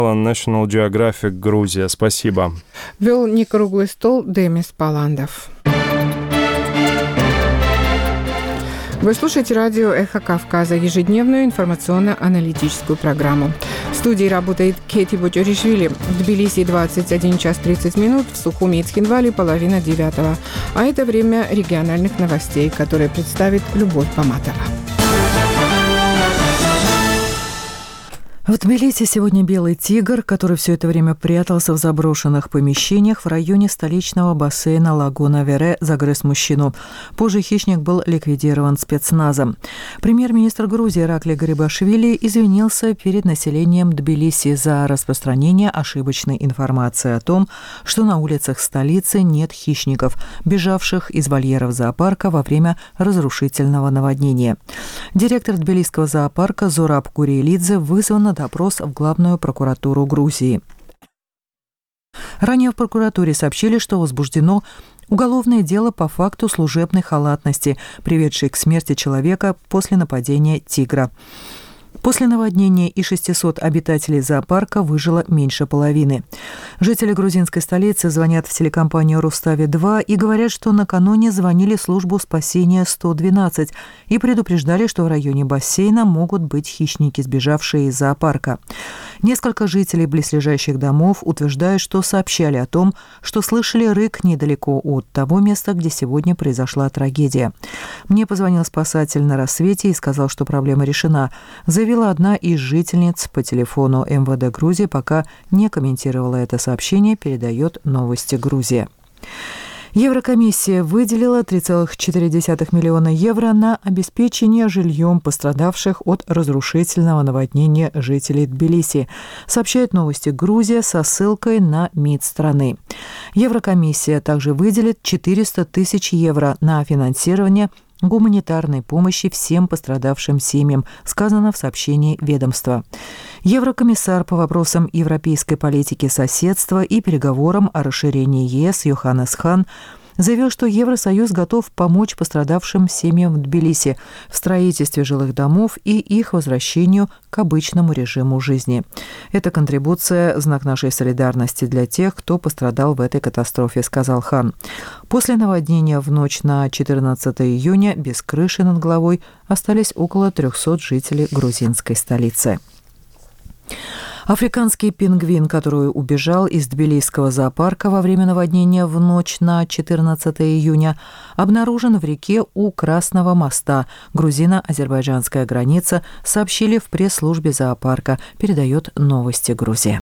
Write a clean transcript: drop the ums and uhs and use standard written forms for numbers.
National Geographic Грузия. Спасибо. Вел не круглый стол Демис Паландов. Вы слушаете радио «Эхо Кавказа», ежедневную информационно-аналитическую программу. В студии работает Кети Бутюришвили. В Тбилиси 21 час 30 минут, в Сухуми и Цхинвале 8:30. А это время региональных новостей, которые представит Любовь Поматова. В Тбилиси сегодня белый тигр, который все это время прятался в заброшенных помещениях в районе столичного бассейна Лагуна Вере, загрыз мужчину. Позже хищник был ликвидирован спецназом. Премьер-министр Грузии Иракли Гарибашвили извинился перед населением Тбилиси за распространение ошибочной информации о том, что на улицах столицы нет хищников, бежавших из вольеров зоопарка во время разрушительного наводнения. Директор Тбилисского зоопарка Зораб Куриелидзе вызван на допрос в Главную прокуратуру Грузии. Ранее в прокуратуре сообщили, что возбуждено уголовное дело по факту служебной халатности, приведшей к смерти человека после нападения тигра. После наводнения из 600 обитателей зоопарка выжило меньше половины. Жители грузинской столицы звонят в телекомпанию «Рустави-2» и говорят, что накануне звонили в службу спасения 112 и предупреждали, что в районе бассейна могут быть хищники, сбежавшие из зоопарка. Несколько жителей близлежащих домов утверждают, что сообщали о том, что слышали рык недалеко от того места, где сегодня произошла трагедия. Мне позвонил спасатель на рассвете и сказал, что проблема решена. Заявила одна из жительниц по телефону МВД Грузии, пока не комментировала это сообщение, передает «Новости Грузия». Еврокомиссия выделила 3,4 миллиона евро на обеспечение жильем пострадавших от разрушительного наводнения жителей Тбилиси, сообщает «Новости Грузия» со ссылкой на МИД страны. Еврокомиссия также выделит 400 тысяч евро на финансирование гуманитарной помощи всем пострадавшим семьям, сказано в сообщении ведомства. Еврокомиссар по вопросам европейской политики соседства и переговорам о расширении ЕС Йоханнес Хан заявил, что Евросоюз готов помочь пострадавшим семьям в Тбилиси в строительстве жилых домов и их возвращению к обычному режиму жизни. Эта контрибуция – знак нашей солидарности для тех, кто пострадал в этой катастрофе, сказал Хан. После наводнения в ночь на 14 июня без крыши над головой остались около 300 жителей грузинской столицы. Африканский пингвин, который убежал из тбилисского зоопарка во время наводнения в ночь на 14 июня, обнаружен в реке у Красного моста. Грузино-азербайджанская граница, сообщили в пресс-службе зоопарка, передает «Новости Грузии».